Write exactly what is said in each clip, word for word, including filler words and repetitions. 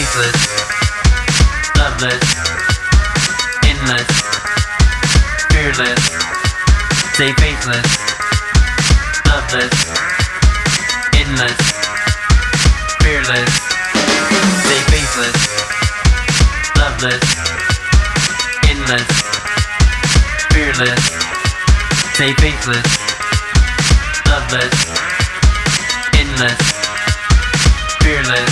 faceless, loveless, endless, fearless. Stay faceless, loveless, endless, fearless. Stay faceless, loveless, endless, fearless. Stay faceless, loveless, endless, fearless.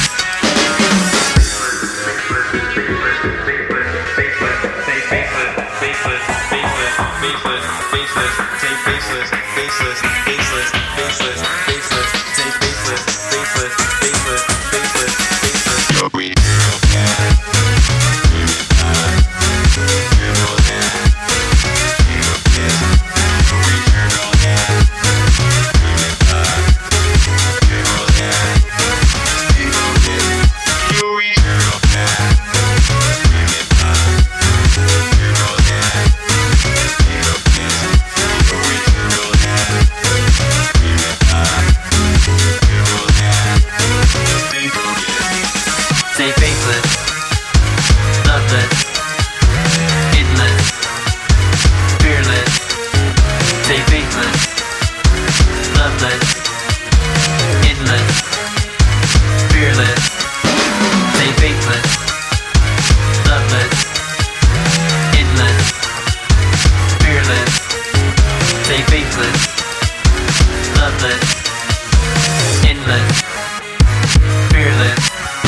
Stay faceless, loveless, endless, fearless. Stay faceless, loveless, endless, fearless. Stay faceless, loveless, endless, fearless. Stay faceless, loveless, endless, fearless.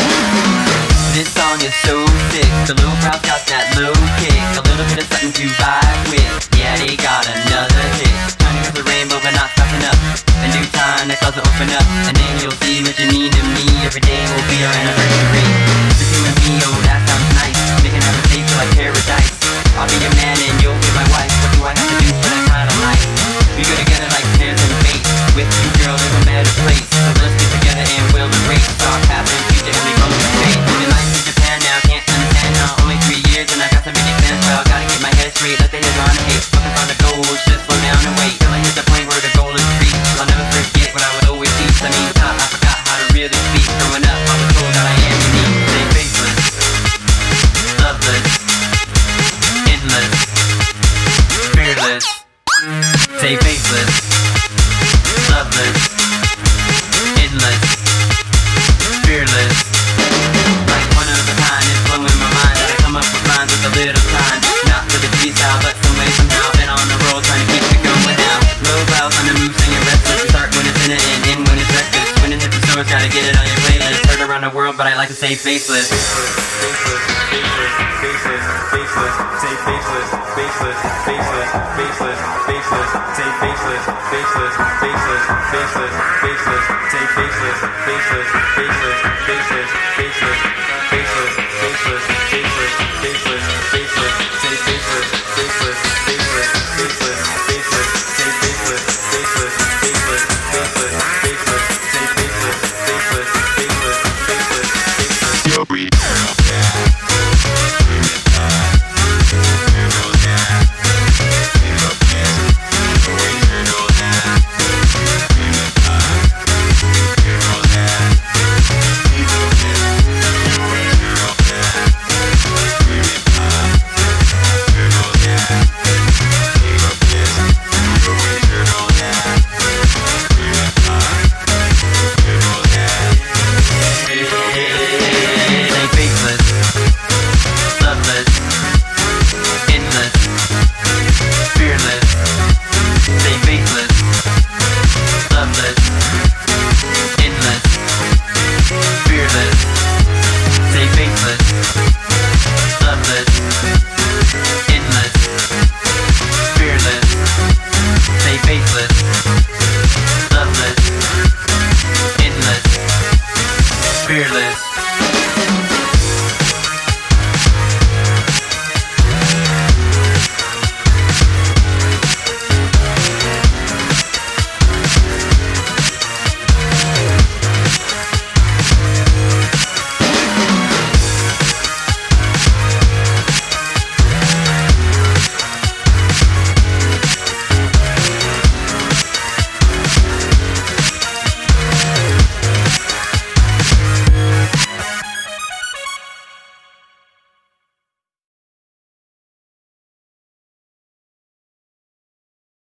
This song is so sick, the low crowd got that low kick, a little bit of something to vibe with. Yeah, they got another hit, turning up the rainbow but not stopping up. In due time, the clouds will open up, and then you'll see what you mean to me. Every day will be our anniversary. Just you and me, oh that sounds nice, making our mistakes feel like paradise. I'll be your man and you'll be my wife. What do I have to do for that kind of life? We go together like snares and bait. With you, girl, there's no better place. So let's get together and we'll erase our past and future and we from the state. Living life in Japan now, can't understand how only three years and I got so many plans. Well, gotta get my head straight, let the head on hate. Looking for the gold, just slow down and wait till I hit the point where the goal is reached. I'll never forget what I would always teach. I mean, top, I forgot how to really speak. Growing up, I was told that I am unique. Stay faceless, loveless, endless, fearless. Stay faceless, loveless, endless, fearless. Like one of a kind, it's blowing my mind that I come up with rhymes with a little time. Not for the freestyle, but some way somehow. Been on the roll trying to keep it going now. Low clouds on the move, singing restless. We start when it's in it and end when it's reckless. When it's hit the stores, gotta get it on your playlist. Heard around the world, but I like to stay faceless. Faceless, faceless, faceless, faceless, faceless. Stay faceless, faceless, faceless, faceless, faceless. Stay faceless, faceless, faceless, faceless, faceless. Stay faceless, faceless, faceless, faceless, faceless, faceless, faceless, faceless, faceless, faceless. Stay faceless, faceless, faceless, faceless, faceless. Stay faceless, faceless, faceless, faceless, faceless. Stay faceless, faceless, faceless, faceless, faceless. You'll be fearless.